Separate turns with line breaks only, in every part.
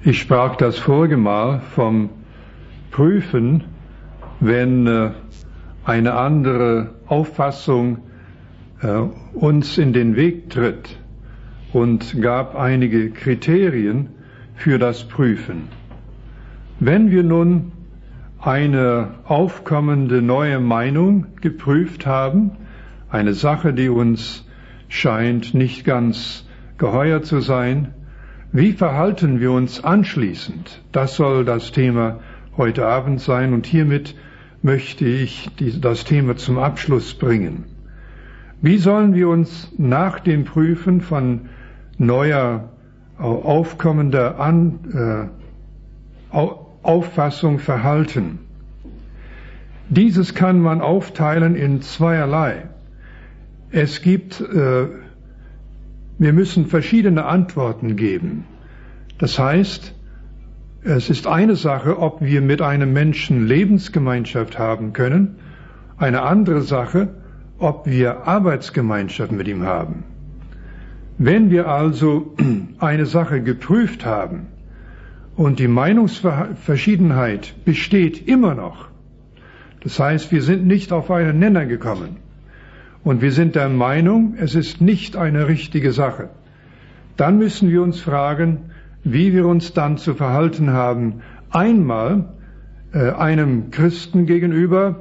Ich sprach das vorige Mal vom Prüfen, wenn eine andere Auffassung uns in den Weg tritt, und gab einige Kriterien für das Prüfen. Wenn wir nun eine aufkommende neue Meinung geprüft haben, eine Sache, die uns scheint nicht ganz geheuer zu sein, wie verhalten wir uns anschließend? Das soll das Thema heute Abend sein, und hiermit möchte ich das Thema zum Abschluss bringen. Wie sollen wir uns nach dem Prüfen von neuer, aufkommender Auffassung verhalten? Dieses kann man aufteilen in zweierlei. Wir müssen verschiedene Antworten geben. Das heißt, es ist eine Sache, ob wir mit einem Menschen Lebensgemeinschaft haben können, eine andere Sache, ob wir Arbeitsgemeinschaft mit ihm haben. Wenn wir also eine Sache geprüft haben und die Meinungsverschiedenheit besteht immer noch, das heißt, wir sind nicht auf einen Nenner gekommen, und wir sind der Meinung, es ist nicht eine richtige Sache, dann müssen wir uns fragen, wie wir uns dann zu verhalten haben. Einmal einem Christen gegenüber,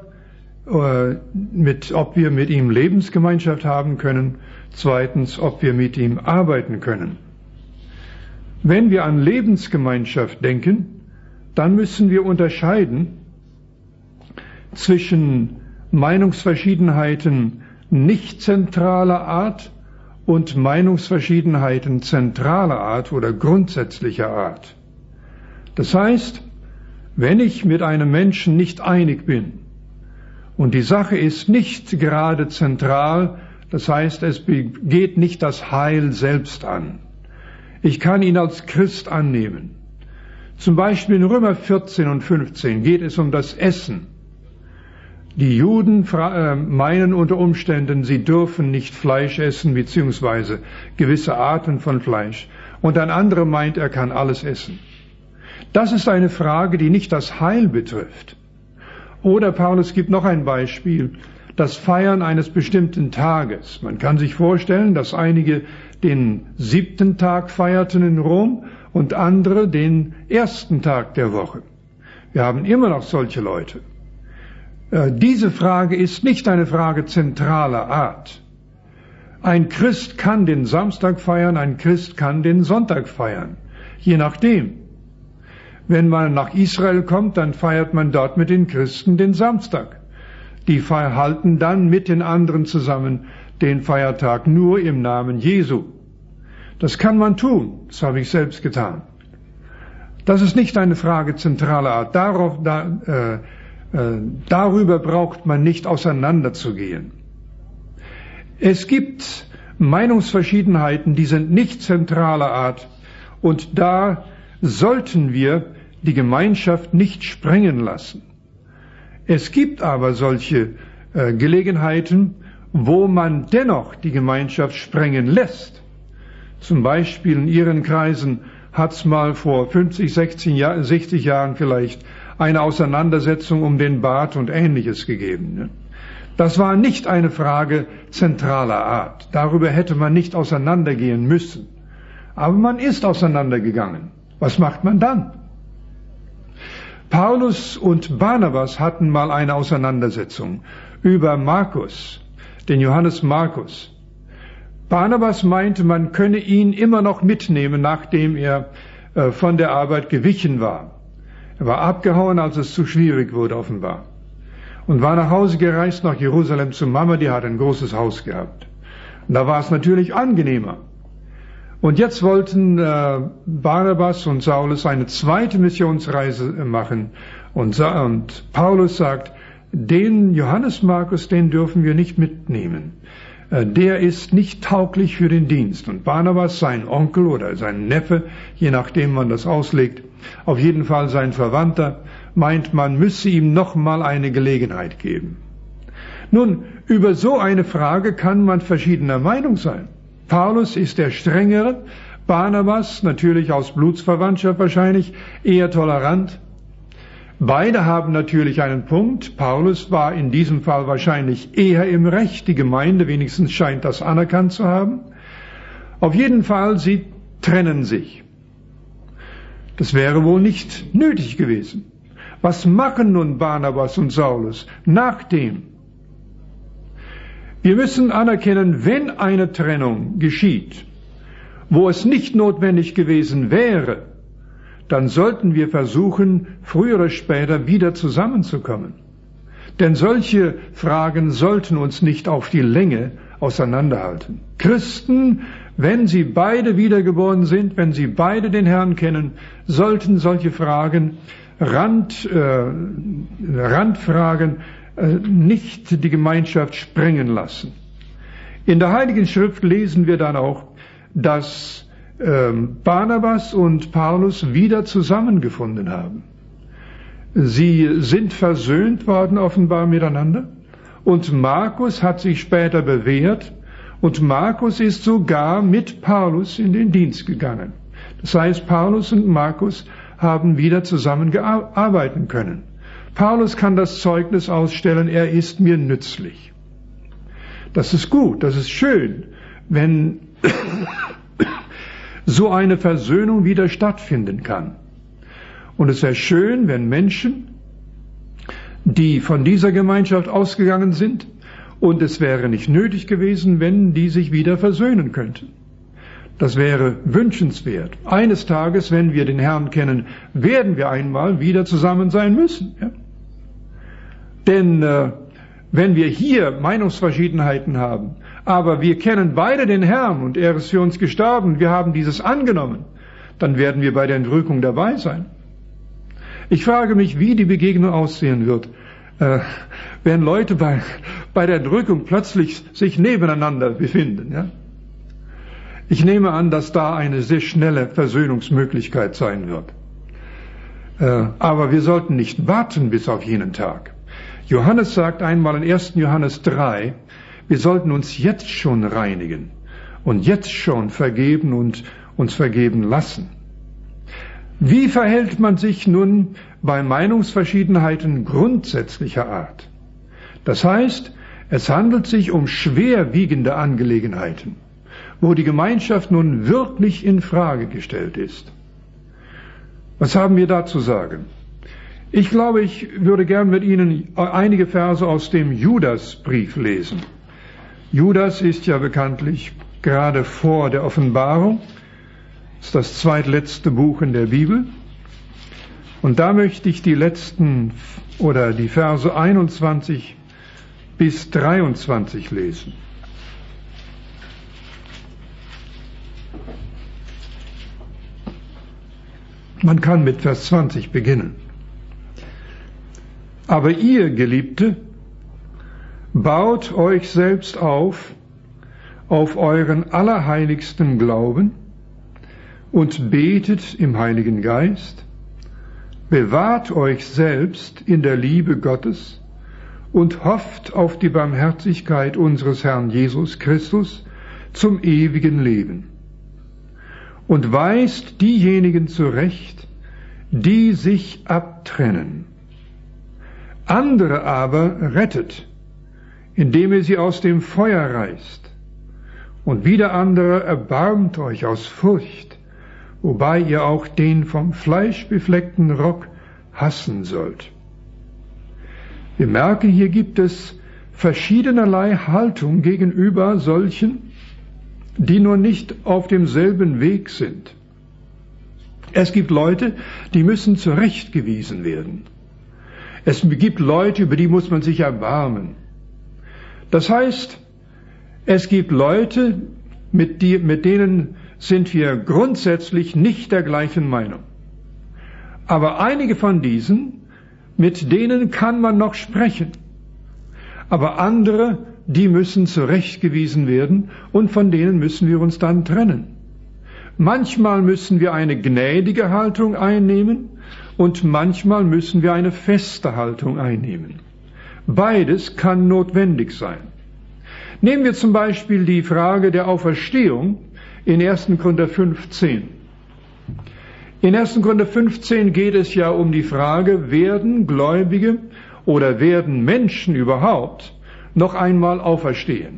ob wir mit ihm Lebensgemeinschaft haben können. Zweitens, ob wir mit ihm arbeiten können. Wenn wir an Lebensgemeinschaft denken, dann müssen wir unterscheiden zwischen Meinungsverschiedenheiten nicht zentraler Art und Meinungsverschiedenheiten zentraler Art oder grundsätzlicher Art. Das heißt, wenn ich mit einem Menschen nicht einig bin und die Sache ist nicht gerade zentral, das heißt, es geht nicht das Heil selbst an. Ich kann ihn als Christ annehmen. Zum Beispiel in Römer 14 und 15 geht es um das Essen. Die Juden meinen unter Umständen, sie dürfen nicht Fleisch essen, beziehungsweise gewisse Arten von Fleisch. Und ein anderer meint, er kann alles essen. Das ist eine Frage, die nicht das Heil betrifft. Oder Paulus gibt noch ein Beispiel, das Feiern eines bestimmten Tages. Man kann sich vorstellen, dass einige den 7. Tag feierten in Rom und andere den 1. Tag der Woche. Wir haben immer noch solche Leute. Diese Frage ist nicht eine Frage zentraler Art. Ein Christ kann den Samstag feiern, ein Christ kann den Sonntag feiern, je nachdem. Wenn man nach Israel kommt, dann feiert man dort mit den Christen den Samstag. Die halten dann mit den anderen zusammen den Feiertag nur im Namen Jesu. Das kann man tun, das habe ich selbst getan. Das ist nicht eine Frage zentraler Art. Darüber braucht man nicht auseinanderzugehen. Es gibt Meinungsverschiedenheiten, die sind nicht zentraler Art, und da sollten wir die Gemeinschaft nicht sprengen lassen. Es gibt aber solche Gelegenheiten, wo man dennoch die Gemeinschaft sprengen lässt. Zum Beispiel in Ihren Kreisen hat es mal vor 50, 60 Jahren vielleicht eine Auseinandersetzung um den Bart und Ähnliches gegeben. Das war nicht eine Frage zentraler Art. Darüber hätte man nicht auseinandergehen müssen. Aber man ist auseinandergegangen. Was macht man dann? Paulus und Barnabas hatten mal eine Auseinandersetzung über Markus, den Johannes Markus. Barnabas meinte, man könne ihn immer noch mitnehmen, nachdem er von der Arbeit gewichen war. Er war abgehauen, als es zu schwierig wurde, offenbar. Und war nach Hause gereist, nach Jerusalem zu Mama, die hat ein großes Haus gehabt. Und da war es natürlich angenehmer. Und jetzt wollten Barnabas und Saulus eine zweite Missionsreise machen. Und Paulus sagt, den Johannes Markus, den dürfen wir nicht mitnehmen. Der ist nicht tauglich für den Dienst. Und Barnabas, sein Onkel oder sein Neffe, je nachdem man das auslegt, auf jeden Fall sein Verwandter, meint, man müsse ihm nochmal eine Gelegenheit geben. Nun, über so eine Frage kann man verschiedener Meinung sein. Paulus ist der Strengere, Barnabas, natürlich aus Blutsverwandtschaft wahrscheinlich, eher tolerant. Beide haben natürlich einen Punkt. Paulus war in diesem Fall wahrscheinlich eher im Recht. Die Gemeinde wenigstens scheint das anerkannt zu haben. Auf jeden Fall, sie trennen sich. Das wäre wohl nicht nötig gewesen. Was machen nun Barnabas und Saulus nachdem? Wir müssen anerkennen, wenn eine Trennung geschieht, wo es nicht notwendig gewesen wäre, dann sollten wir versuchen, früher oder später wieder zusammenzukommen. Denn solche Fragen sollten uns nicht auf die Länge auseinanderhalten. Christen, wenn sie beide wiedergeboren sind, wenn sie beide den Herrn kennen, sollten solche Fragen, Randfragen, nicht die Gemeinschaft sprengen lassen. In der Heiligen Schrift lesen wir dann auch, dass Barnabas und Paulus wieder zusammengefunden haben. Sie sind versöhnt worden offenbar miteinander und Markus hat sich später bewährt und Markus ist sogar mit Paulus in den Dienst gegangen. Das heißt, Paulus und Markus haben wieder zusammengearbeiten können. Paulus kann das Zeugnis ausstellen, er ist mir nützlich. Das ist gut, das ist schön, wenn so eine Versöhnung wieder stattfinden kann. Und es wäre schön, wenn Menschen, die von dieser Gemeinschaft ausgegangen sind, und es wäre nicht nötig gewesen, wenn die sich wieder versöhnen könnten. Das wäre wünschenswert. Eines Tages, wenn wir den Herrn kennen, werden wir einmal wieder zusammen sein müssen. Ja? Denn wenn wir hier Meinungsverschiedenheiten haben, aber wir kennen beide den Herrn und er ist für uns gestorben, wir haben dieses angenommen, dann werden wir bei der Entrückung dabei sein. Ich frage mich, wie die Begegnung aussehen wird, wenn Leute bei der Entrückung plötzlich sich nebeneinander befinden. Ja? Ich nehme an, dass da eine sehr schnelle Versöhnungsmöglichkeit sein wird. Aber wir sollten nicht warten bis auf jenen Tag. Johannes sagt einmal in 1. Johannes 3, wir sollten uns jetzt schon reinigen und jetzt schon vergeben und uns vergeben lassen. Wie verhält man sich nun bei Meinungsverschiedenheiten grundsätzlicher Art? Das heißt, es handelt sich um schwerwiegende Angelegenheiten, wo die Gemeinschaft nun wirklich in Frage gestellt ist. Was haben wir da zu sagen? Ich glaube, ich würde gern mit Ihnen einige Verse aus dem Judasbrief lesen. Judas ist ja bekanntlich gerade vor der Offenbarung. Das ist das zweitletzte Buch in der Bibel. Und da möchte ich die Verse 21 bis 23 lesen. Man kann mit Vers 20 beginnen. Aber ihr, Geliebte, baut euch selbst auf euren allerheiligsten Glauben und betet im Heiligen Geist, bewahrt euch selbst in der Liebe Gottes und hofft auf die Barmherzigkeit unseres Herrn Jesus Christus zum ewigen Leben. Und weist diejenigen zurecht, die sich abtrennen. Andere aber rettet, indem ihr sie aus dem Feuer reißt. Und wieder andere erbarmt euch aus Furcht, wobei ihr auch den vom Fleisch befleckten Rock hassen sollt. Wir merken, hier gibt es verschiedenerlei Haltung gegenüber solchen, die nur nicht auf demselben Weg sind. Es gibt Leute, die müssen zurechtgewiesen werden. Es gibt Leute, über die muss man sich erbarmen. Das heißt, es gibt Leute, mit denen sind wir grundsätzlich nicht der gleichen Meinung. Aber einige von diesen, mit denen kann man noch sprechen. Aber andere, die müssen zurechtgewiesen werden und von denen müssen wir uns dann trennen. Manchmal müssen wir eine gnädige Haltung einnehmen und manchmal müssen wir eine feste Haltung einnehmen. Beides kann notwendig sein. Nehmen wir zum Beispiel die Frage der Auferstehung. in 1. Korinther 15. In 1. Korinther 15 geht es ja um die Frage, werden Gläubige oder werden Menschen überhaupt noch einmal auferstehen?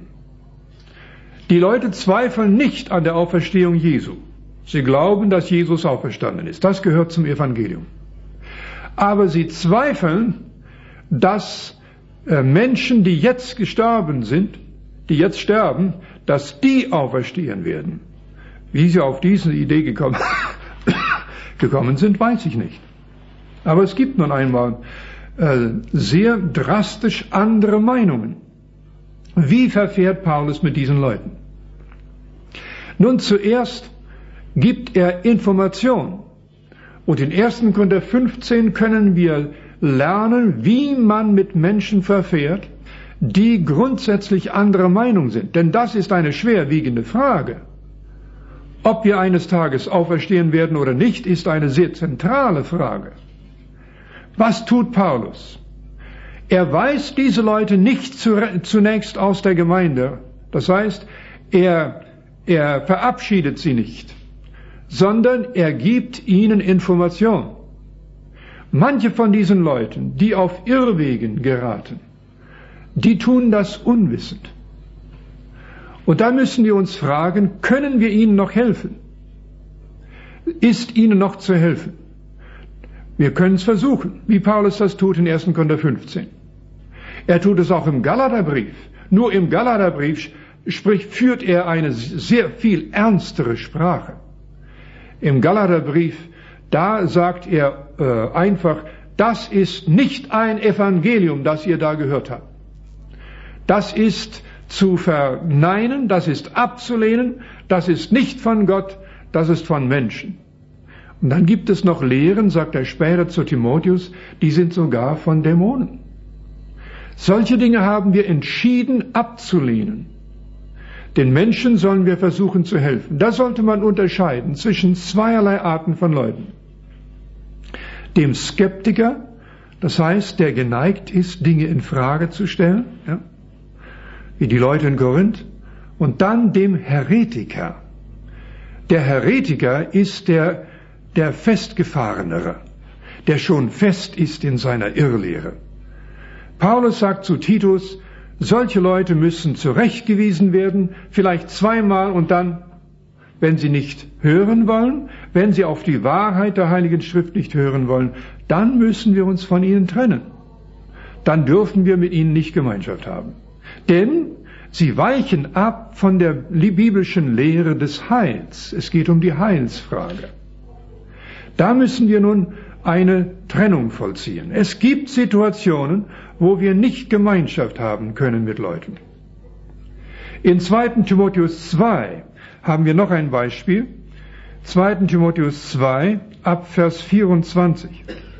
Die Leute zweifeln nicht an der Auferstehung Jesu. Sie glauben, dass Jesus auferstanden ist. Das gehört zum Evangelium. Aber sie zweifeln, dass Menschen, die jetzt gestorben sind, die jetzt sterben, dass die auferstehen werden. Wie sie auf diese Idee gekommen sind, weiß ich nicht. Aber es gibt nun einmal sehr drastisch andere Meinungen. Wie verfährt Paulus mit diesen Leuten? Nun, zuerst gibt er Information. Und in 1. Korinther 15 können wir lernen, wie man mit Menschen verfährt, die grundsätzlich anderer Meinung sind. Denn das ist eine schwerwiegende Frage. Ob wir eines Tages auferstehen werden oder nicht, ist eine sehr zentrale Frage. Was tut Paulus? Er weist diese Leute nicht zunächst aus der Gemeinde. Das heißt, er verabschiedet sie nicht, sondern er gibt ihnen Information. Manche von diesen Leuten, die auf Irrwegen geraten, die tun das unwissend. Und da müssen wir uns fragen, können wir ihnen noch helfen? Ist ihnen noch zu helfen? Wir können es versuchen, wie Paulus das tut in 1. Korinther 15. Er tut es auch im Galaterbrief. Nur im Galaterbrief führt er eine sehr viel ernstere Sprache. Im Galaterbrief, da sagt er einfach, das ist nicht ein Evangelium, das ihr da gehört habt. Das ist zu verneinen, das ist abzulehnen, das ist nicht von Gott, das ist von Menschen. Und dann gibt es noch Lehren, sagt er später zu Timotheus, die sind sogar von Dämonen. Solche Dinge haben wir entschieden abzulehnen. Den Menschen sollen wir versuchen zu helfen. Da sollte man unterscheiden zwischen zweierlei Arten von Leuten. Dem Skeptiker, das heißt, der geneigt ist, Dinge in Frage zu stellen, ja, wie die Leute in Korinth, und dann dem Heretiker. Der Heretiker ist der Festgefahrenere, der schon fest ist in seiner Irrlehre. Paulus sagt zu Titus, solche Leute müssen zurechtgewiesen werden, vielleicht zweimal, und dann, wenn sie nicht hören wollen, wenn sie auf die Wahrheit der Heiligen Schrift nicht hören wollen, dann müssen wir uns von ihnen trennen. Dann dürfen wir mit ihnen nicht Gemeinschaft haben. Denn sie weichen ab von der biblischen Lehre des Heils. Es geht um die Heilsfrage. Da müssen wir nun eine Trennung vollziehen. Es gibt Situationen, wo wir nicht Gemeinschaft haben können mit Leuten. In 2. Timotheus 2 haben wir noch ein Beispiel. 2. Timotheus 2 ab Vers 24.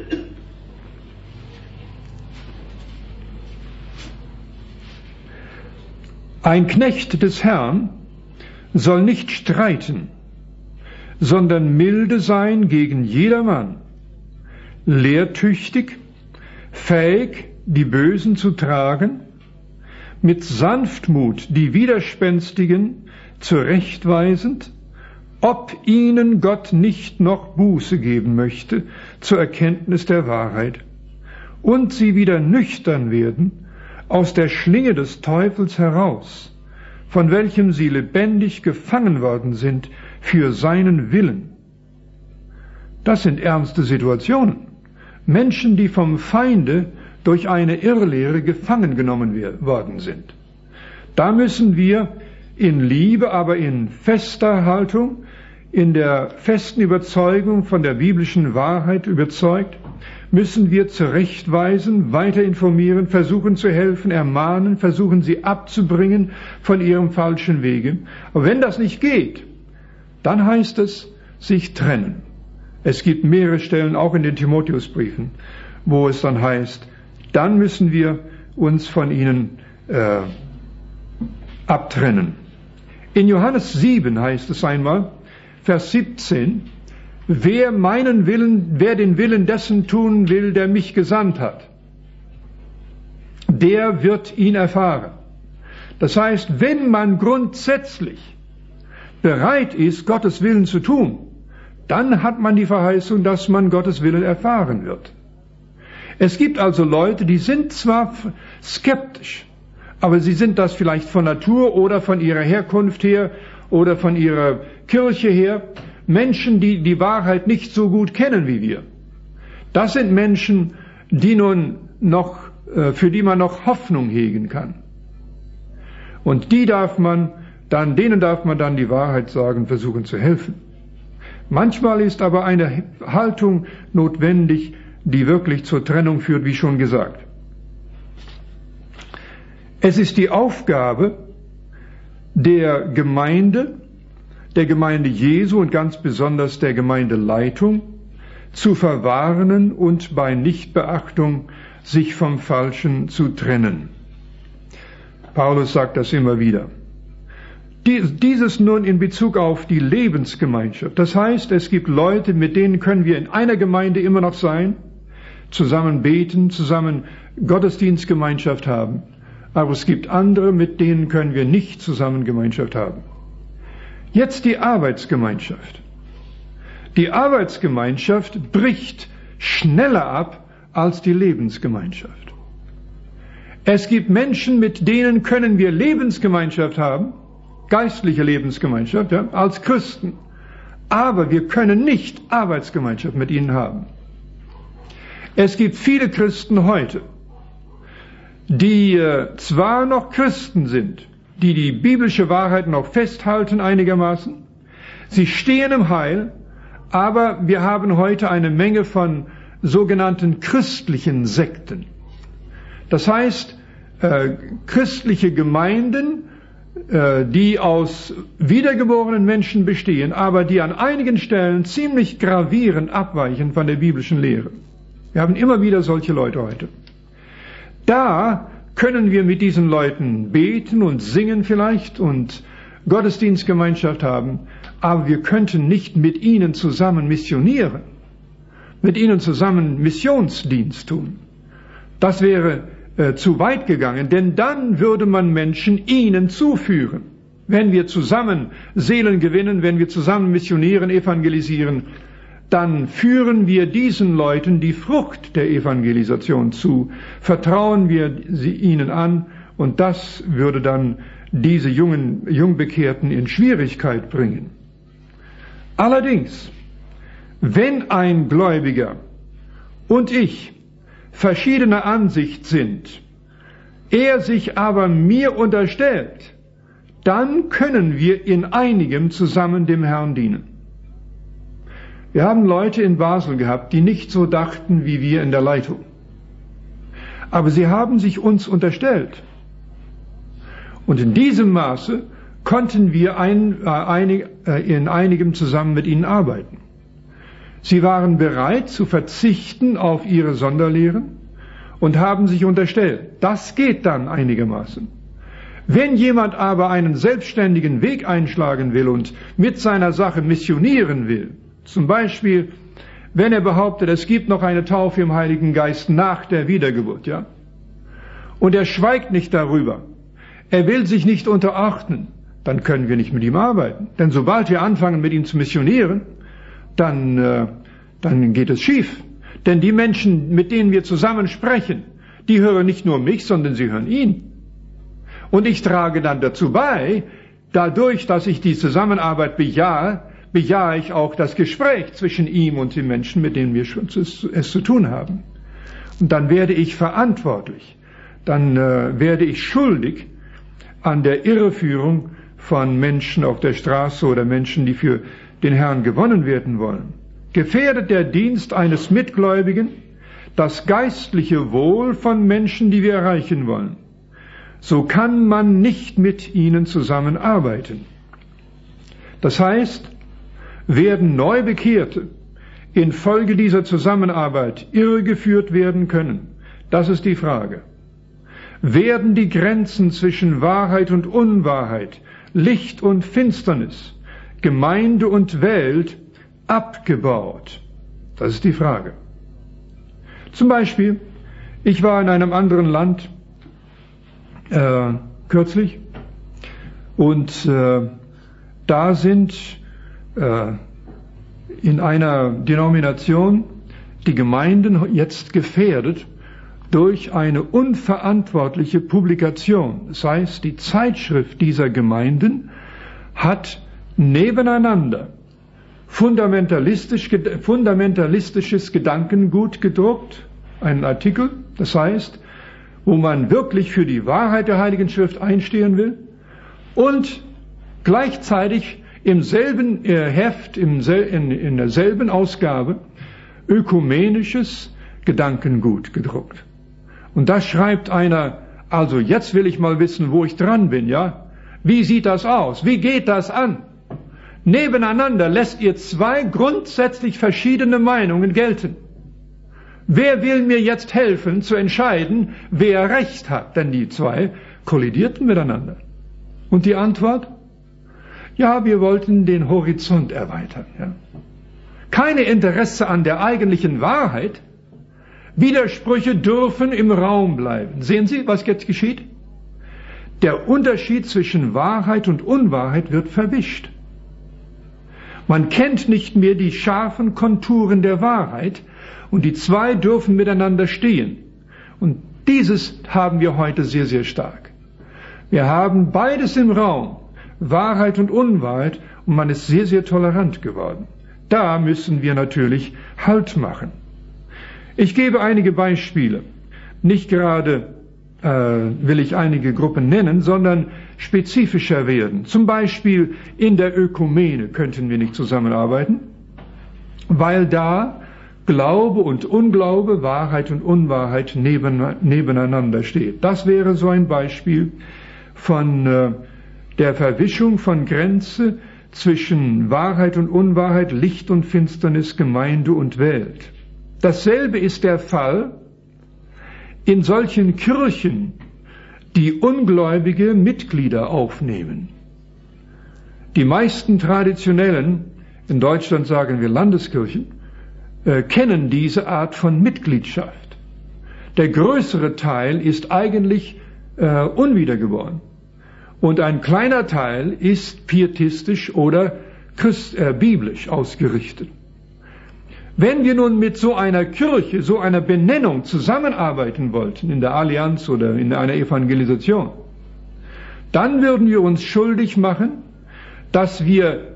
Ein Knecht des Herrn soll nicht streiten, sondern milde sein gegen jedermann, lehrtüchtig, fähig, die Bösen zu tragen, mit Sanftmut die Widerspenstigen zurechtweisend, ob ihnen Gott nicht noch Buße geben möchte zur Erkenntnis der Wahrheit und sie wieder nüchtern werden aus der Schlinge des Teufels heraus, von welchem sie lebendig gefangen worden sind für seinen Willen. Das sind ernste Situationen. Menschen, die vom Feinde durch eine Irrlehre gefangen genommen worden sind. Da müssen wir in Liebe, aber in fester Haltung, in der festen Überzeugung von der biblischen Wahrheit überzeugt, müssen wir zurechtweisen, weiter informieren, versuchen zu helfen, ermahnen, versuchen sie abzubringen von ihrem falschen Wege. Aber wenn das nicht geht, dann heißt es, sich trennen. Es gibt mehrere Stellen, auch in den Timotheusbriefen, wo es dann heißt, dann müssen wir uns von ihnen abtrennen. In Johannes 7 heißt es einmal, Vers 17, wer den Willen dessen tun will, der mich gesandt hat, der wird ihn erfahren. Das heißt, wenn man grundsätzlich bereit ist, Gottes Willen zu tun, dann hat man die Verheißung, dass man Gottes Willen erfahren wird. Es gibt also Leute, die sind zwar skeptisch, aber sie sind das vielleicht von Natur oder von ihrer Herkunft her oder von ihrer Kirche her, Menschen, die die Wahrheit nicht so gut kennen wie wir. Das sind Menschen, die für die man noch Hoffnung hegen kann. Und denen darf man dann die Wahrheit sagen, versuchen zu helfen. Manchmal ist aber eine Haltung notwendig, die wirklich zur Trennung führt, wie schon gesagt. Es ist die Aufgabe der Gemeinde Jesu und ganz besonders der Gemeindeleitung, zu verwarnen und bei Nichtbeachtung sich vom Falschen zu trennen. Paulus sagt das immer wieder. Dieses nun in Bezug auf die Lebensgemeinschaft. Das heißt, es gibt Leute, mit denen können wir in einer Gemeinde immer noch sein, zusammen beten, zusammen Gottesdienstgemeinschaft haben. Aber es gibt andere, mit denen können wir nicht zusammen Gemeinschaft haben. Jetzt die Arbeitsgemeinschaft. Die Arbeitsgemeinschaft bricht schneller ab als die Lebensgemeinschaft. Es gibt Menschen, mit denen können wir Lebensgemeinschaft haben, geistliche Lebensgemeinschaft, ja, als Christen. Aber wir können nicht Arbeitsgemeinschaft mit ihnen haben. Es gibt viele Christen heute, die zwar noch Christen sind, die die biblische Wahrheit noch festhalten einigermaßen, sie stehen im Heil, aber wir haben heute eine Menge von sogenannten christlichen Sekten. Das heißt, christliche Gemeinden, die aus wiedergeborenen Menschen bestehen, aber die an einigen Stellen ziemlich gravierend abweichen von der biblischen Lehre. Wir haben immer wieder solche Leute heute. Da können wir mit diesen Leuten beten und singen vielleicht und Gottesdienstgemeinschaft haben, aber wir könnten nicht mit ihnen zusammen missionieren, mit ihnen zusammen Missionsdienst tun. Das wäre zu weit gegangen, denn dann würde man Menschen ihnen zuführen. Wenn wir zusammen Seelen gewinnen, wenn wir zusammen missionieren, evangelisieren, dann führen wir diesen Leuten die Frucht der Evangelisation zu, vertrauen wir sie ihnen an und das würde dann diese Jungbekehrten in Schwierigkeit bringen. Allerdings, wenn ein Gläubiger und ich verschiedener Ansicht sind, er sich aber mir unterstellt, dann können wir in einigem zusammen dem Herrn dienen. Wir haben Leute in Basel gehabt, die nicht so dachten wie wir in der Leitung. Aber sie haben sich uns unterstellt. Und in diesem Maße konnten wir in einigem zusammen mit ihnen arbeiten. Sie waren bereit zu verzichten auf ihre Sonderlehren und haben sich unterstellt. Das geht dann einigermaßen. Wenn jemand aber einen selbstständigen Weg einschlagen will und mit seiner Sache missionieren will, zum Beispiel, wenn er behauptet, es gibt noch eine Taufe im Heiligen Geist nach der Wiedergeburt, ja, und er schweigt nicht darüber, er will sich nicht unterordnen, dann können wir nicht mit ihm arbeiten. Denn sobald wir anfangen, mit ihm zu missionieren, dann geht es schief. Denn die Menschen, mit denen wir zusammen sprechen, die hören nicht nur mich, sondern sie hören ihn. Und ich trage dann dazu bei, dadurch, dass ich die Zusammenarbeit bejahe ich auch das Gespräch zwischen ihm und den Menschen, mit denen wir es zu tun haben. Und dann werde ich verantwortlich, dann werde ich schuldig an der Irreführung von Menschen auf der Straße oder Menschen, die für den Herrn gewonnen werden wollen. Gefährdet der Dienst eines Mitgläubigen das geistliche Wohl von Menschen, die wir erreichen wollen, so kann man nicht mit ihnen zusammenarbeiten. Das heißt, werden Neubekehrte infolge dieser Zusammenarbeit irregeführt werden können? Das ist die Frage. Werden die Grenzen zwischen Wahrheit und Unwahrheit, Licht und Finsternis, Gemeinde und Welt abgebaut? Das ist die Frage. Zum Beispiel, ich war in einem anderen Land kürzlich und Da sind in einer Denomination die Gemeinden jetzt gefährdet durch eine unverantwortliche Publikation. Das heißt, die Zeitschrift dieser Gemeinden hat nebeneinander fundamentalistisches Gedankengut gedruckt, einen Artikel, das heißt, wo man wirklich für die Wahrheit der Heiligen Schrift einstehen will, und gleichzeitig im selben Heft, in derselben Ausgabe, ökumenisches Gedankengut gedruckt. Und da schreibt einer, also jetzt will ich mal wissen, wo ich dran bin, ja? Wie sieht das aus? Wie geht das an? Nebeneinander lässt ihr zwei grundsätzlich verschiedene Meinungen gelten. Wer will mir jetzt helfen zu entscheiden, wer Recht hat? Denn die zwei kollidierten miteinander. Und die Antwort? Ja, wir wollten den Horizont erweitern. Ja. Keine Interesse an der eigentlichen Wahrheit. Widersprüche dürfen im Raum bleiben. Sehen Sie, was jetzt geschieht? Der Unterschied zwischen Wahrheit und Unwahrheit wird verwischt. Man kennt nicht mehr die scharfen Konturen der Wahrheit und die zwei dürfen miteinander stehen. Und dieses haben wir heute sehr, sehr stark. Wir haben beides im Raum, Wahrheit und Unwahrheit, und man ist sehr, sehr tolerant geworden. Da müssen wir natürlich Halt machen. Ich gebe einige Beispiele. Nicht gerade will ich einige Gruppen nennen, sondern spezifischer werden. Zum Beispiel in der Ökumene könnten wir nicht zusammenarbeiten, weil da Glaube und Unglaube, Wahrheit und Unwahrheit nebeneinander steht. Das wäre so ein Beispiel von der Verwischung von Grenze zwischen Wahrheit und Unwahrheit, Licht und Finsternis, Gemeinde und Welt. Dasselbe ist der Fall in solchen Kirchen, die ungläubige Mitglieder aufnehmen. Die meisten traditionellen, in Deutschland sagen wir Landeskirchen, kennen diese Art von Mitgliedschaft. Der größere Teil ist eigentlich unwiedergeboren. Und ein kleiner Teil ist pietistisch oder biblisch ausgerichtet. Wenn wir nun mit so einer Kirche, so einer Benennung zusammenarbeiten wollten, in der Allianz oder in einer Evangelisation, dann würden wir uns schuldig machen, dass wir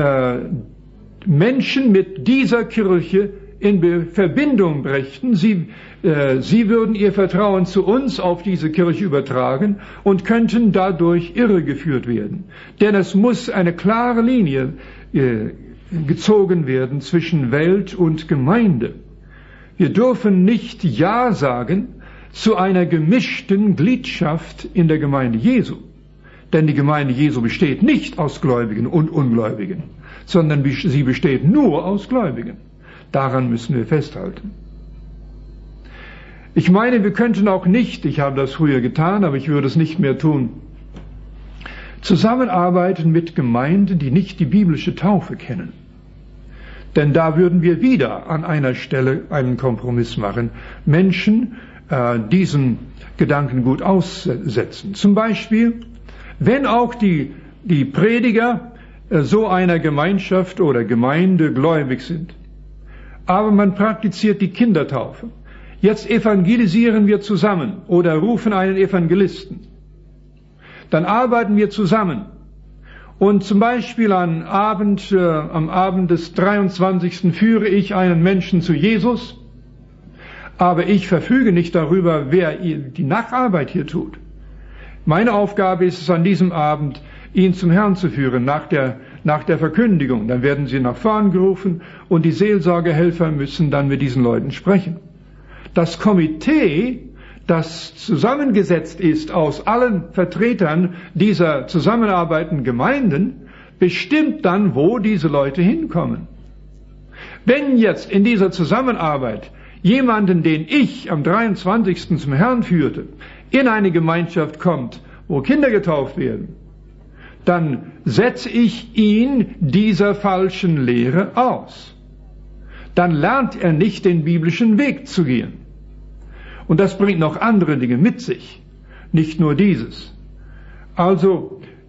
Menschen mit dieser Kirche in Verbindung brächten. Sie würden ihr Vertrauen zu uns auf diese Kirche übertragen und könnten dadurch irregeführt werden. Denn es muss eine klare Linie gezogen werden zwischen Welt und Gemeinde. Wir dürfen nicht Ja sagen zu einer gemischten Gliedschaft in der Gemeinde Jesu. Denn die Gemeinde Jesu besteht nicht aus Gläubigen und Ungläubigen, sondern sie besteht nur aus Gläubigen. Daran müssen wir festhalten. Ich meine, wir könnten auch nicht, ich habe das früher getan, aber ich würde es nicht mehr tun, zusammenarbeiten mit Gemeinden, die nicht die biblische Taufe kennen. Denn da würden wir wieder an einer Stelle einen Kompromiss machen, Menschen diesen Gedankengut aussetzen. Zum Beispiel, wenn auch die Prediger so einer Gemeinschaft oder Gemeinde gläubig sind, aber man praktiziert die Kindertaufe. Jetzt evangelisieren wir zusammen oder rufen einen Evangelisten. Dann arbeiten wir zusammen. Und zum Beispiel am Abend des 23. führe ich einen Menschen zu Jesus, aber ich verfüge nicht darüber, wer die Nacharbeit hier tut. Meine Aufgabe ist es, an diesem Abend ihn zum Herrn zu führen, nach der Verkündigung. Dann werden sie nach vorn gerufen und die Seelsorgehelfer müssen dann mit diesen Leuten sprechen. Das Komitee, das zusammengesetzt ist aus allen Vertretern dieser zusammenarbeitenden Gemeinden, bestimmt dann, wo diese Leute hinkommen. Wenn jetzt in dieser Zusammenarbeit jemanden, den ich am 23. zum Herrn führte, in eine Gemeinschaft kommt, wo Kinder getauft werden, dann setze ich ihn dieser falschen Lehre aus. Dann lernt er nicht, den biblischen Weg zu gehen. Und das bringt noch andere Dinge mit sich, nicht nur dieses. Also,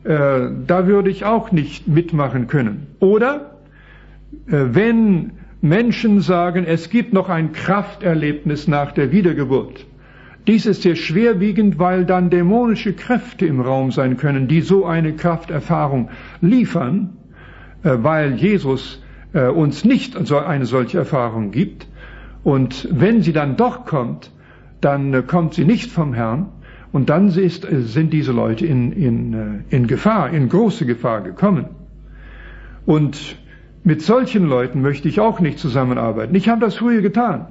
da würde ich auch nicht mitmachen können. Oder wenn Menschen sagen, es gibt noch ein Krafterlebnis nach der Wiedergeburt. Dies ist sehr schwerwiegend, weil dann dämonische Kräfte im Raum sein können, die so eine Krafterfahrung liefern, weil Jesus uns nicht eine solche Erfahrung gibt. Und wenn sie dann doch kommt, dann kommt sie nicht vom Herrn. Und dann sind diese Leute in Gefahr, in große Gefahr gekommen. Und mit solchen Leuten möchte ich auch nicht zusammenarbeiten. Ich habe das früher getan.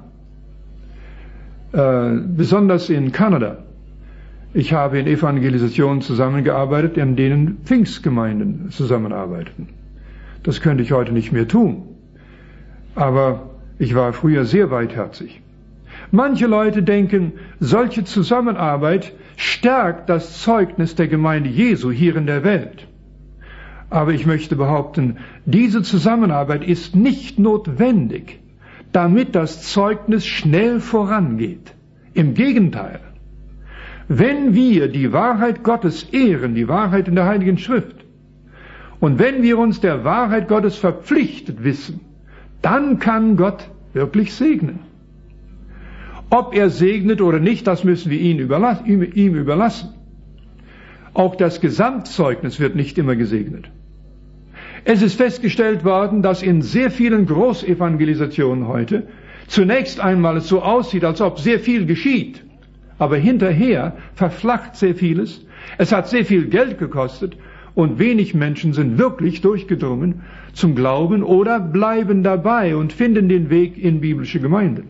Besonders in Kanada. Ich habe in Evangelisationen zusammengearbeitet, in denen Pfingstgemeinden zusammenarbeiteten. Das könnte ich heute nicht mehr tun. Aber ich war früher sehr weitherzig. Manche Leute denken, solche Zusammenarbeit stärkt das Zeugnis der Gemeinde Jesu hier in der Welt. Aber ich möchte behaupten, diese Zusammenarbeit ist nicht notwendig, damit das Zeugnis schnell vorangeht. Im Gegenteil. Wenn wir die Wahrheit Gottes ehren, die Wahrheit in der Heiligen Schrift, und wenn wir uns der Wahrheit Gottes verpflichtet wissen, dann kann Gott wirklich segnen. Ob er segnet oder nicht, das müssen wir ihm überlassen. Auch das Gesamtzeugnis wird nicht immer gesegnet. Es ist festgestellt worden, dass in sehr vielen Großevangelisationen heute zunächst einmal es so aussieht, als ob sehr viel geschieht. Aber hinterher verflacht sehr vieles. Es hat sehr viel Geld gekostet und wenig Menschen sind wirklich durchgedrungen zum Glauben oder bleiben dabei und finden den Weg in biblische Gemeinden.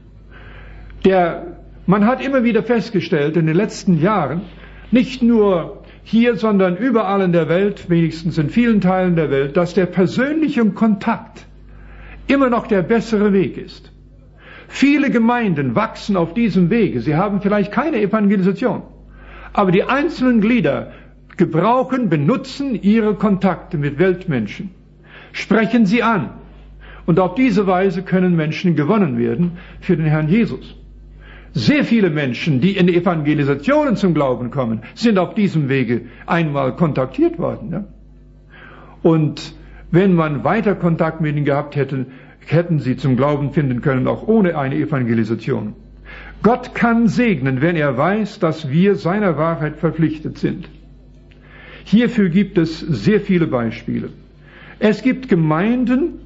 Man hat immer wieder festgestellt in den letzten Jahren, nicht nur hier, sondern überall in der Welt, wenigstens in vielen Teilen der Welt, dass der persönliche Kontakt immer noch der bessere Weg ist. Viele Gemeinden wachsen auf diesem Wege. Sie haben vielleicht keine Evangelisation, aber die einzelnen Glieder benutzen ihre Kontakte mit Weltmenschen, sprechen sie an. Und auf diese Weise können Menschen gewonnen werden für den Herrn Jesus. Sehr viele Menschen, die in Evangelisationen zum Glauben kommen, sind auf diesem Wege einmal kontaktiert worden. Ja? Und wenn man weiter Kontakt mit ihnen gehabt hätte, hätten sie zum Glauben finden können, auch ohne eine Evangelisation. Gott kann segnen, wenn er weiß, dass wir seiner Wahrheit verpflichtet sind. Hierfür gibt es sehr viele Beispiele. Es gibt Gemeinden,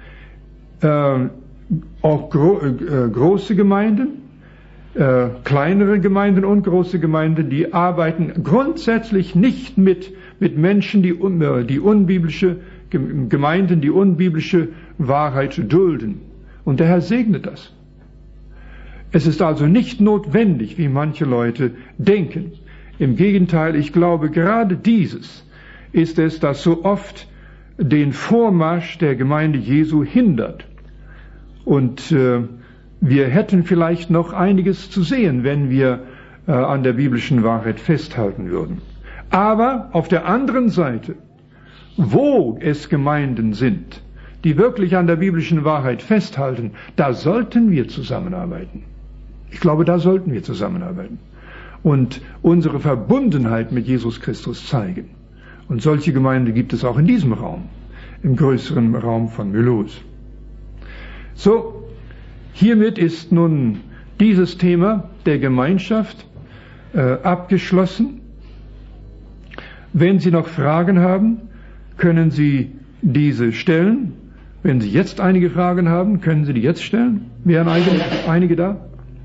auch große Gemeinden, kleinere Gemeinden und große Gemeinden, die arbeiten grundsätzlich nicht mit Menschen, die unbiblische Gemeinden, die unbiblische Wahrheit dulden. Und der Herr segnet das. Es ist also nicht notwendig, wie manche Leute denken. Im Gegenteil, ich glaube, gerade dieses ist es, das so oft den Vormarsch der Gemeinde Jesu hindert. Und wir hätten vielleicht noch einiges zu sehen, wenn wir an der biblischen Wahrheit festhalten würden. Aber auf der anderen Seite, wo es Gemeinden sind, die wirklich an der biblischen Wahrheit festhalten, da sollten wir zusammenarbeiten. Ich glaube, da sollten wir zusammenarbeiten und unsere Verbundenheit mit Jesus Christus zeigen. Und solche Gemeinden gibt es auch in diesem Raum, im größeren Raum von Mulhouse. So, hiermit ist nun dieses Thema der Gemeinschaft abgeschlossen. Wenn Sie noch Fragen haben, können Sie diese stellen. Wenn Sie jetzt einige Fragen haben, können Sie die jetzt stellen. Wären einige da?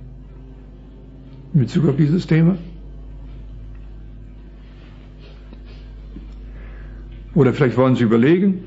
In Bezug auf dieses Thema? Oder vielleicht wollen Sie überlegen.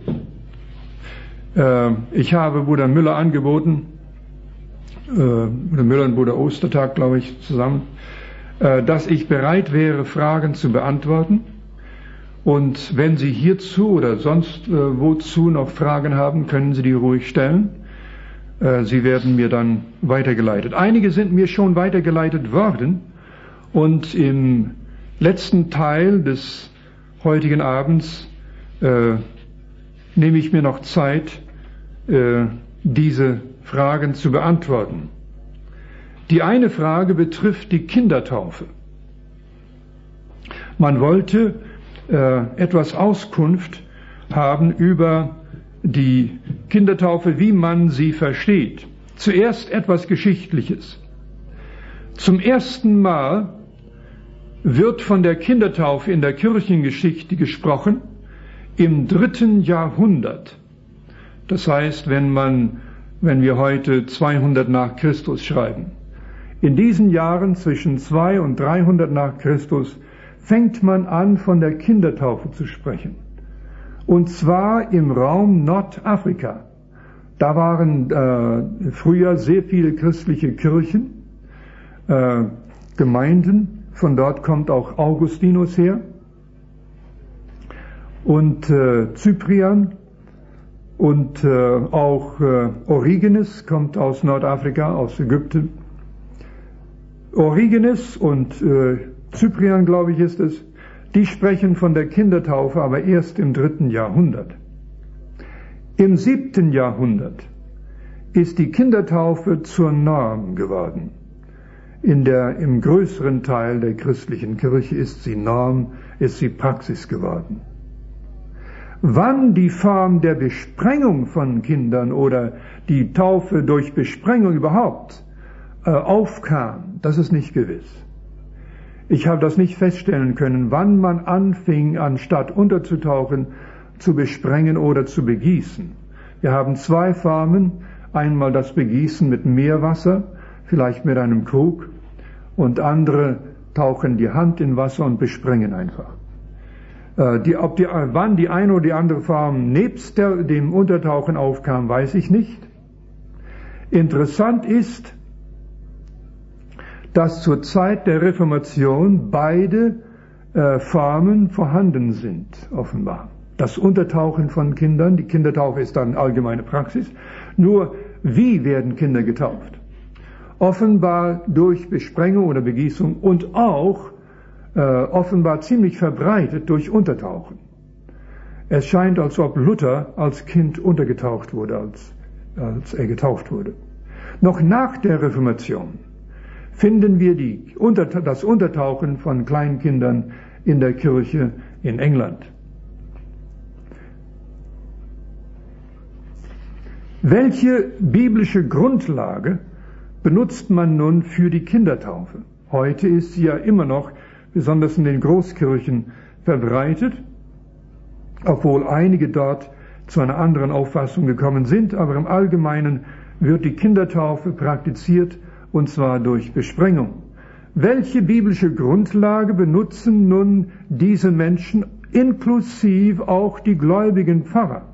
Ich habe Bruder Müller angeboten, Bruder Müller und Bruder Ostertag, glaube ich, zusammen, dass ich bereit wäre, Fragen zu beantworten. Und wenn Sie hierzu oder sonst wozu noch Fragen haben, können Sie die ruhig stellen. Sie werden mir dann weitergeleitet. Einige sind mir schon weitergeleitet worden. Und im letzten Teil des heutigen Abends nehme ich mir noch Zeit, diese Fragen zu beantworten. Die eine Frage betrifft die Kindertaufe. Man wollte etwas Auskunft haben über die Kindertaufe, wie man sie versteht. Zuerst etwas Geschichtliches. Zum ersten Mal wird von der Kindertaufe in der Kirchengeschichte gesprochen im 3. Jahrhundert. Das heißt, wenn wir heute 200 nach Christus schreiben. In diesen Jahren zwischen 200 und 300 nach Christus fängt man an, von der Kindertaufe zu sprechen. Und zwar im Raum Nordafrika. Da waren früher sehr viele christliche Kirchen, Gemeinden. Von dort kommt auch Augustinus her. Und Cyprian und auch Origenes kommt aus Nordafrika, aus Ägypten. Origenes und Cyprian, glaube ich, ist es, die sprechen von der Kindertaufe, aber erst im 3. Jahrhundert. Im 7. Jahrhundert ist die Kindertaufe zur Norm geworden. Im größeren Teil der christlichen Kirche ist sie Norm, ist sie Praxis geworden. Wann die Form der Besprengung von Kindern oder die Taufe durch Besprengung überhaupt aufkam, das ist nicht gewiss. Ich habe das nicht feststellen können, wann man anfing, anstatt unterzutauchen, zu besprengen oder zu begießen. Wir haben 2 Formen, einmal das Begießen mit Meerwasser, vielleicht mit einem Krug, und andere tauchen die Hand in Wasser und besprengen einfach. Wann die eine oder die andere Form nebst dem Untertauchen aufkam, weiß ich nicht. Interessant ist, dass zur Zeit der Reformation beide Formen vorhanden sind, offenbar. Das Untertauchen von Kindern, die Kindertaufe ist dann allgemeine Praxis, nur wie werden Kinder getauft? Offenbar durch Besprengung oder Begießung und auch offenbar ziemlich verbreitet durch Untertauchen. Es scheint, als ob Luther als Kind untergetaucht wurde, als er getauft wurde. Noch nach der Reformation finden wir das Untertauchen von Kleinkindern in der Kirche in England. Welche biblische Grundlage benutzt man nun für die Kindertaufe? Heute ist sie ja immer noch, besonders in den Großkirchen, verbreitet, obwohl einige dort zu einer anderen Auffassung gekommen sind, aber im Allgemeinen wird die Kindertaufe praktiziert, und zwar durch Besprengung. Welche biblische Grundlage benutzen nun diese Menschen, inklusive auch die gläubigen Pfarrer?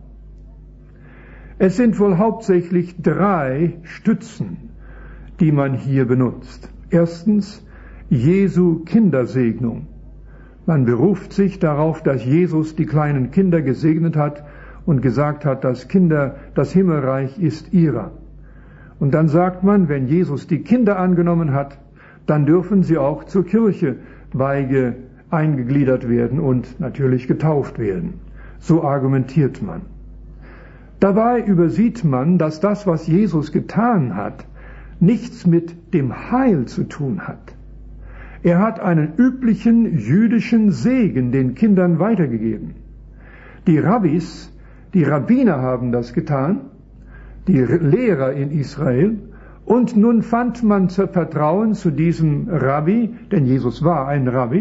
Es sind wohl hauptsächlich 3 Stützen, die man hier benutzt. Erstens, Jesu Kindersegnung. Man beruft sich darauf, dass Jesus die kleinen Kinder gesegnet hat und gesagt hat, das Himmelreich ist ihrer. Und dann sagt man, wenn Jesus die Kinder angenommen hat, dann dürfen sie auch zur Kirche eingegliedert werden und natürlich getauft werden. So argumentiert man. Dabei übersieht man, dass das, was Jesus getan hat, nichts mit dem Heil zu tun hat. Er hat einen üblichen jüdischen Segen den Kindern weitergegeben. Die Rabbis, die Rabbiner haben das getan, die Lehrer in Israel, und nun fand man Vertrauen zu diesem Rabbi, denn Jesus war ein Rabbi,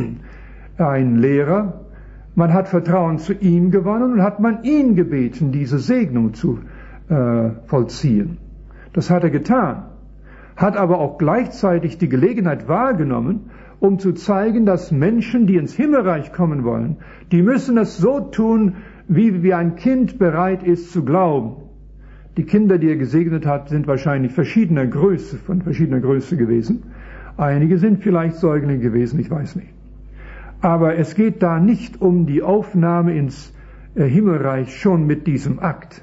ein Lehrer. Man hat Vertrauen zu ihm gewonnen und hat man ihn gebeten, diese Segnung zu vollziehen. Das hat er getan, hat aber auch gleichzeitig die Gelegenheit wahrgenommen, um zu zeigen, dass Menschen, die ins Himmelreich kommen wollen, die müssen es so tun, wie ein Kind bereit ist zu glauben. Die Kinder, die er gesegnet hat, sind wahrscheinlich von verschiedener Größe gewesen. Einige sind vielleicht Säuglinge gewesen, ich weiß nicht. Aber es geht da nicht um die Aufnahme ins Himmelreich schon mit diesem Akt.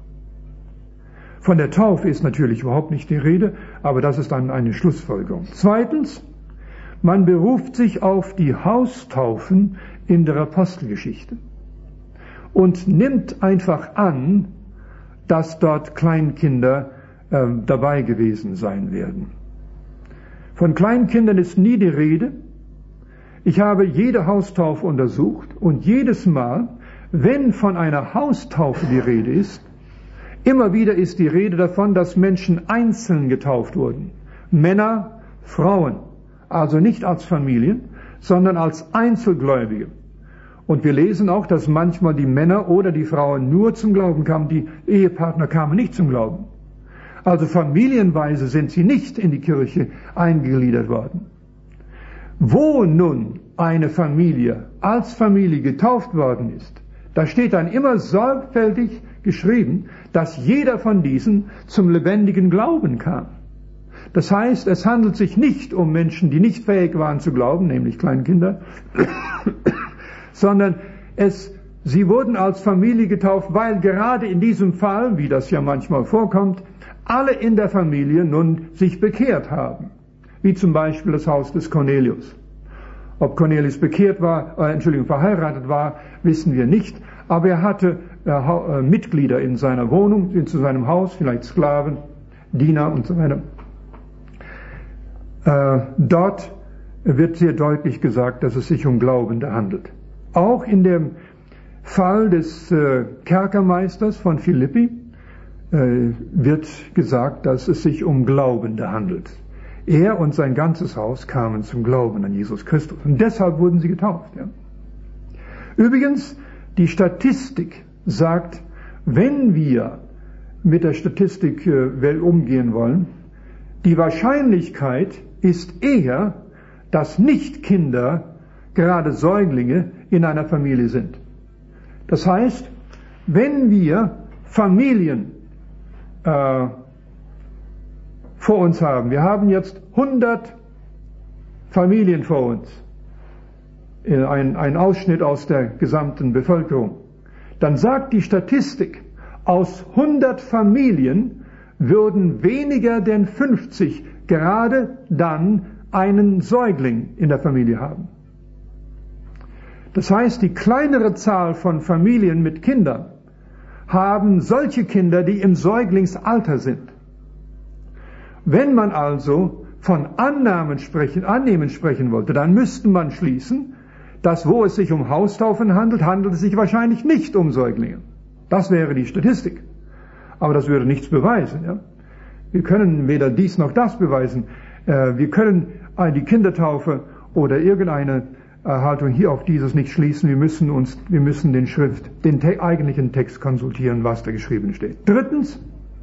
Von der Taufe ist natürlich überhaupt nicht die Rede, aber das ist dann eine Schlussfolgerung. Zweitens, man beruft sich auf die Haustaufen in der Apostelgeschichte und nimmt einfach an, dass dort Kleinkinder dabei gewesen sein werden. Von Kleinkindern ist nie die Rede. Ich habe jede Haustaufe untersucht und jedes Mal, wenn von einer Haustaufe die Rede ist, immer wieder ist die Rede davon, dass Menschen einzeln getauft wurden. Männer, Frauen, also nicht als Familien, sondern als Einzelgläubige. Und wir lesen auch, dass manchmal die Männer oder die Frauen nur zum Glauben kamen, die Ehepartner kamen nicht zum Glauben. Also familienweise sind sie nicht in die Kirche eingegliedert worden. Wo nun eine Familie als Familie getauft worden ist, da steht dann immer sorgfältig geschrieben, dass jeder von diesen zum lebendigen Glauben kam. Das heißt, es handelt sich nicht um Menschen, die nicht fähig waren zu glauben, nämlich Kleinkinder, sondern sie wurden als Familie getauft, weil gerade in diesem Fall, wie das ja manchmal vorkommt, alle in der Familie nun sich bekehrt haben. Wie zum Beispiel das Haus des Cornelius. Ob Cornelius verheiratet war, wissen wir nicht. Aber er hatte Mitglieder in seiner Wohnung, zu seinem Haus, vielleicht Sklaven, Diener und so weiter. Dort wird sehr deutlich gesagt, dass es sich um Glaubende handelt. Auch in dem Fall des Kerkermeisters von Philippi wird gesagt, dass es sich um Glaubende handelt. Er und sein ganzes Haus kamen zum Glauben an Jesus Christus. Und deshalb wurden sie getauft. Ja. Übrigens, die Statistik sagt, wenn wir mit der Statistik umgehen wollen, die Wahrscheinlichkeit ist eher, dass nicht Kinder, gerade Säuglinge, in einer Familie sind. Das heißt, wenn wir Familien vor uns haben, wir haben jetzt 100 Familien vor uns, ein Ausschnitt aus der gesamten Bevölkerung, dann sagt die Statistik, aus 100 Familien würden weniger denn 50 gerade dann einen Säugling in der Familie haben. Das heißt, die kleinere Zahl von Familien mit Kindern haben solche Kinder, die im Säuglingsalter sind. Wenn man also von Annehmen sprechen wollte, dann müsste man schließen, dass wo es sich um Haustaufen handelt, handelt es sich wahrscheinlich nicht um Säuglinge. Das wäre die Statistik. Aber das würde nichts beweisen. Ja? Wir können weder dies noch das beweisen. Wir können die Kindertaufe oder irgendeine Haltung hier auf dieses nicht schließen. Wir müssen den eigentlichen Text konsultieren, was da geschrieben steht. Drittens,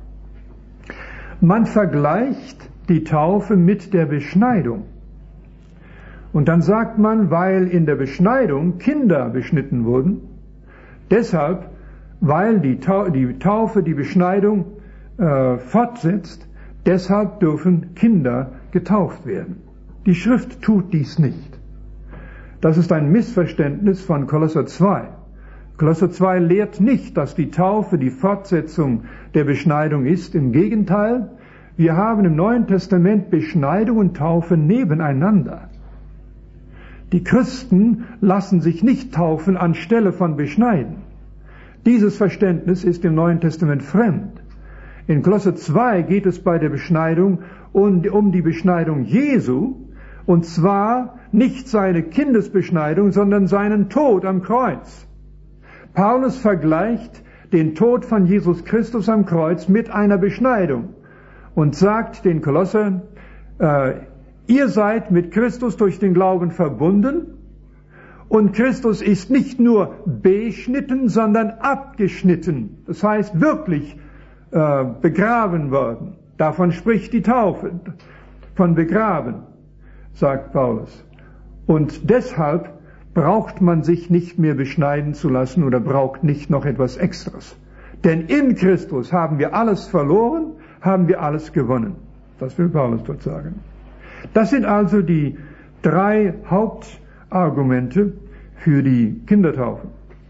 man vergleicht die Taufe mit der Beschneidung. Und dann sagt man, weil in der Beschneidung Kinder beschnitten wurden, deshalb, weil die Taufe die Beschneidung fortsetzt, deshalb dürfen Kinder getauft werden. Die Schrift tut dies nicht. Das ist ein Missverständnis von Kolosser 2. Kolosser 2 lehrt nicht, dass die Taufe die Fortsetzung der Beschneidung ist. Im Gegenteil, wir haben im Neuen Testament Beschneidung und Taufe nebeneinander. Die Christen lassen sich nicht taufen anstelle von beschneiden. Dieses Verständnis ist im Neuen Testament fremd. In Kolosser 2 geht es bei der Beschneidung um die Beschneidung Jesu, und zwar nicht seine Kindesbeschneidung, sondern seinen Tod am Kreuz. Paulus vergleicht den Tod von Jesus Christus am Kreuz mit einer Beschneidung und sagt den Kolossern, ihr seid mit Christus durch den Glauben verbunden und Christus ist nicht nur beschnitten, sondern abgeschnitten. Das heißt wirklich begraben worden. Davon spricht die Taufe, von begraben, sagt Paulus. Und deshalb braucht man sich nicht mehr beschneiden zu lassen oder braucht nicht noch etwas Extras. Denn in Christus haben wir alles verloren, haben wir alles gewonnen. Das will Paulus dort sagen. Das sind also die 3 Hauptargumente für die Kindertaufe.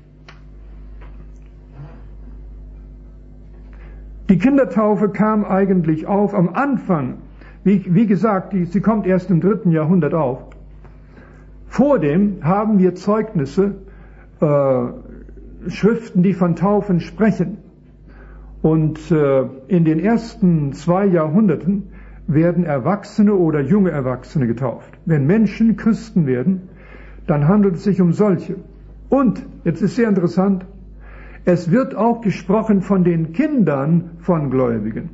Die Kindertaufe kam eigentlich auf am Anfang. Wie gesagt, sie kommt erst im 3. Jahrhundert auf. Vor dem haben wir Zeugnisse, Schriften, die von Taufen sprechen. Und in den ersten 2 Jahrhunderten werden Erwachsene oder junge Erwachsene getauft. Wenn Menschen Christen werden, dann handelt es sich um solche. Und, jetzt ist sehr interessant, es wird auch gesprochen von den Kindern von Gläubigen.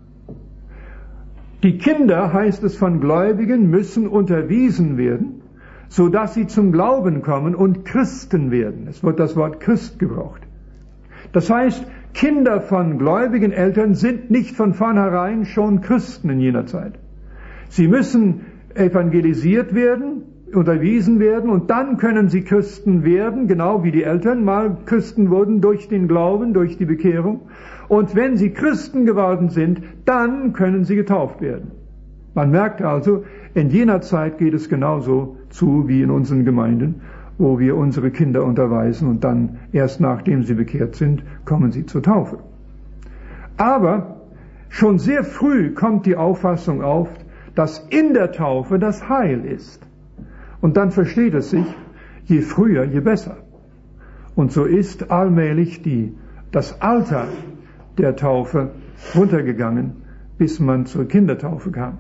Die Kinder, heißt es von Gläubigen, müssen unterwiesen werden, sodass sie zum Glauben kommen und Christen werden. Es wird das Wort Christ gebraucht. Das heißt, Kinder von gläubigen Eltern sind nicht von vornherein schon Christen in jener Zeit. Sie müssen evangelisiert werden, unterwiesen werden und dann können sie Christen werden, genau wie die Eltern mal Christen wurden durch den Glauben, durch die Bekehrung. Und wenn sie Christen geworden sind, dann können sie getauft werden. Man merkt also, in jener Zeit geht es genauso zu wie in unseren Gemeinden, wo wir unsere Kinder unterweisen und dann erst nachdem sie bekehrt sind, kommen sie zur Taufe. Aber schon sehr früh kommt die Auffassung auf, dass in der Taufe das Heil ist. Und dann versteht es sich, je früher, je besser. Und so ist allmählich das Alter der Taufe runtergegangen, bis man zur Kindertaufe kam.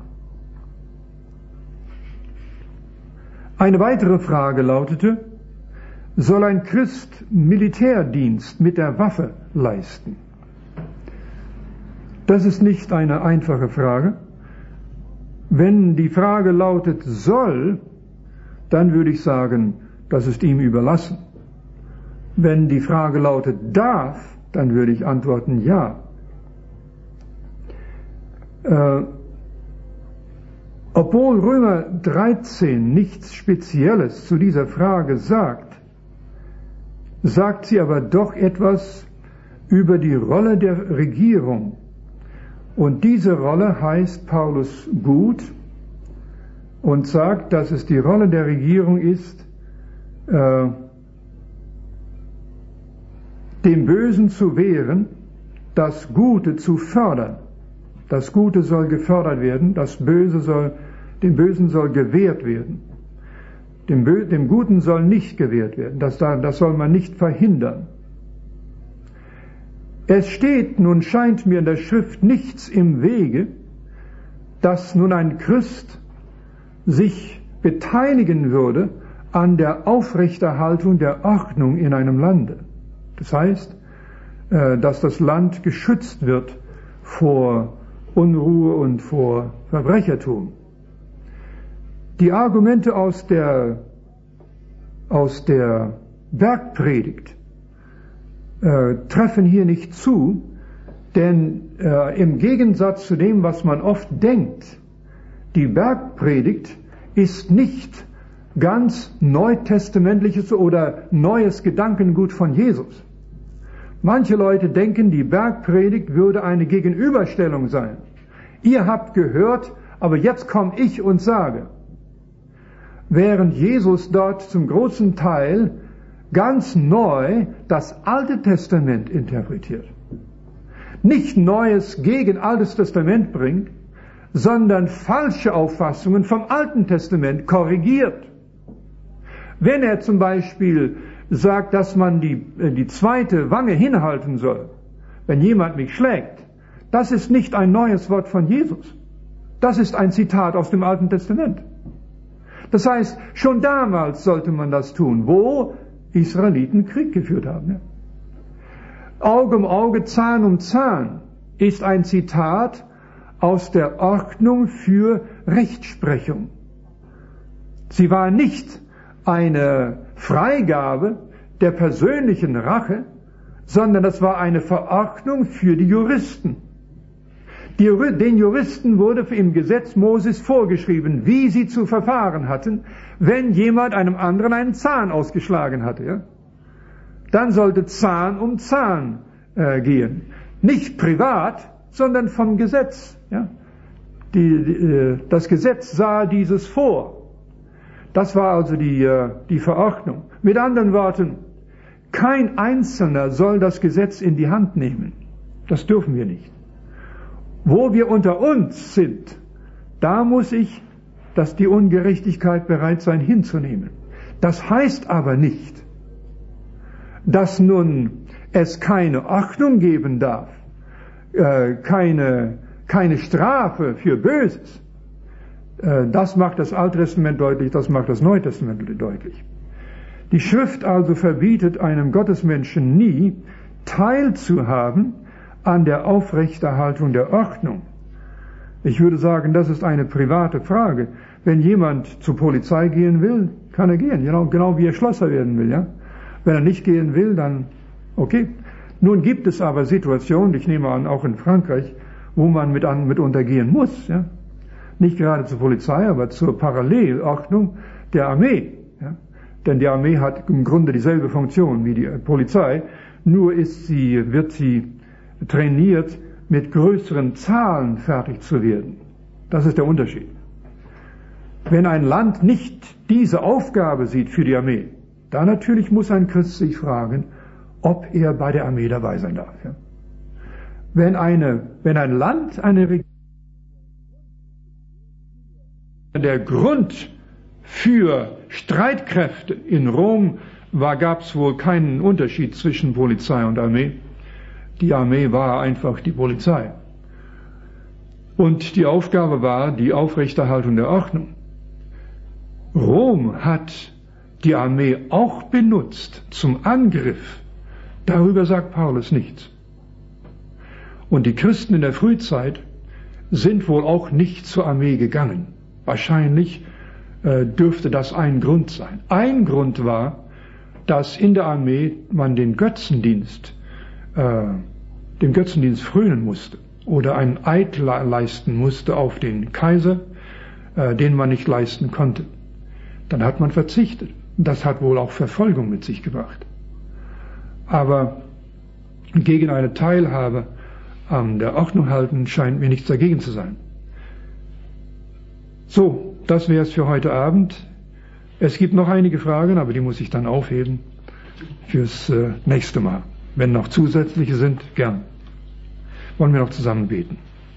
Eine weitere Frage lautete, soll ein Christ Militärdienst mit der Waffe leisten? Das ist nicht eine einfache Frage. Wenn die Frage lautet soll, dann würde ich sagen, das ist ihm überlassen. Wenn die Frage lautet darf, dann würde ich antworten ja. Obwohl Römer 13 nichts Spezielles zu dieser Frage sagt, sagt sie aber doch etwas über die Rolle der Regierung. Und diese Rolle heißt Paulus gut und sagt, dass es die Rolle der Regierung ist, dem Bösen zu wehren, das Gute zu fördern. Das Gute soll gefördert werden, dem Bösen soll gewehrt werden. Dem Guten soll nicht gewehrt werden, das soll man nicht verhindern. Es steht, nun scheint mir in der Schrift nichts im Wege, dass nun ein Christ sich beteiligen würde an der Aufrechterhaltung der Ordnung in einem Lande. Das heißt, dass das Land geschützt wird vor Unruhe und vor Verbrechertum. Die Argumente aus der Bergpredigt treffen hier nicht zu, denn im Gegensatz zu dem, was man oft denkt, die Bergpredigt ist nicht ganz neutestamentliches oder neues Gedankengut von Jesus. Manche Leute denken, die Bergpredigt würde eine Gegenüberstellung sein. Ihr habt gehört, aber jetzt komme ich und sage. Während Jesus dort zum großen Teil ganz neu das Alte Testament interpretiert. Nicht Neues gegen Altes Testament bringt, sondern falsche Auffassungen vom Alten Testament korrigiert. Wenn er zum Beispiel sagt, dass man die zweite Wange hinhalten soll, wenn jemand mich schlägt, das ist nicht ein neues Wort von Jesus. Das ist ein Zitat aus dem Alten Testament. Das heißt, schon damals sollte man das tun, wo Israeliten Krieg geführt haben. Ja? Auge um Auge, Zahn um Zahn ist ein Zitat aus der Ordnung für Rechtsprechung. Sie war nicht eine Freigabe der persönlichen Rache, sondern das war eine Verordnung für die Juristen. Den Juristen wurde im Gesetz Moses vorgeschrieben, wie sie zu verfahren hatten, wenn jemand einem anderen einen Zahn ausgeschlagen hatte. Ja? Dann sollte Zahn um Zahn gehen. Nicht privat, sondern vom Gesetz. Ja? Das Gesetz sah dieses vor. Das war also die Verordnung. Mit anderen Worten, kein Einzelner soll das Gesetz in die Hand nehmen. Das dürfen wir nicht. Wo wir unter uns sind, da muss ich, dass die Ungerechtigkeit bereit sein hinzunehmen. Das heißt aber nicht, dass nun es keine Ordnung geben darf, keine Strafe für Böses. Das macht das Alte Testament deutlich, das macht das Neue Testament deutlich. Die Schrift also verbietet einem Gottesmenschen nie, teilzuhaben an der Aufrechterhaltung der Ordnung. Ich würde sagen, das ist eine private Frage. Wenn jemand zur Polizei gehen will, kann er gehen, genau wie er Schlosser werden will. Ja? Wenn er nicht gehen will, dann okay. Nun gibt es aber Situationen, ich nehme an, auch in Frankreich, wo man mitunter gehen muss. Ja? Nicht gerade zur Polizei, aber zur Parallelordnung der Armee. Ja? Denn die Armee hat im Grunde dieselbe Funktion wie die Polizei, nur wird sie trainiert, mit größeren Zahlen fertig zu werden. Das ist der Unterschied. Wenn ein Land nicht diese Aufgabe sieht für die Armee, dann natürlich muss ein Christ sich fragen, ob er bei der Armee dabei sein darf. Ja? Wenn ein Land eine Regierung, der Grund für Streitkräfte in Rom gab es wohl keinen Unterschied zwischen Polizei und Armee. Die Armee war einfach die Polizei. Und die Aufgabe war die Aufrechterhaltung der Ordnung. Rom hat die Armee auch benutzt zum Angriff. Darüber sagt Paulus nichts. Und die Christen in der Frühzeit sind wohl auch nicht zur Armee gegangen. Wahrscheinlich dürfte das ein Grund sein. Ein Grund war, dass in der Armee man dem Götzendienst frönen musste oder einen Eid leisten musste auf den Kaiser, den man nicht leisten konnte. Dann hat man verzichtet. Das hat wohl auch Verfolgung mit sich gebracht. Aber gegen eine Teilhabe an der Ordnung halten scheint mir nichts dagegen zu sein. So, das wäre es für heute Abend. Es gibt noch einige Fragen, aber die muss ich dann aufheben fürs nächste Mal. Wenn noch zusätzliche sind, gern. Wollen wir noch zusammen beten.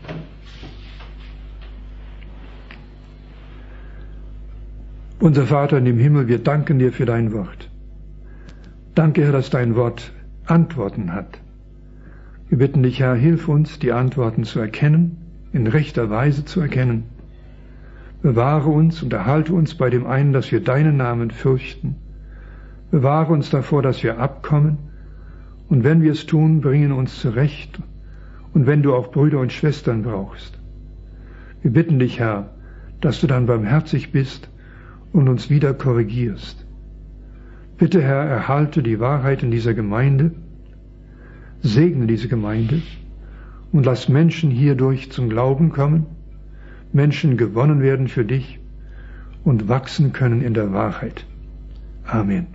Unser Vater in dem Himmel, wir danken dir für dein Wort. Danke, Herr, dass dein Wort Antworten hat. Wir bitten dich, Herr, hilf uns, die Antworten zu erkennen, in rechter Weise zu erkennen. Bewahre uns und erhalte uns bei dem einen, dass wir deinen Namen fürchten. Bewahre uns davor, dass wir abkommen. Und wenn wir es tun, bringen uns zurecht. Und wenn du auch Brüder und Schwestern brauchst. Wir bitten dich, Herr, dass du dann barmherzig bist und uns wieder korrigierst. Bitte, Herr, erhalte die Wahrheit in dieser Gemeinde, segne diese Gemeinde und lass Menschen hierdurch zum Glauben kommen, Menschen gewonnen werden für dich und wachsen können in der Wahrheit. Amen.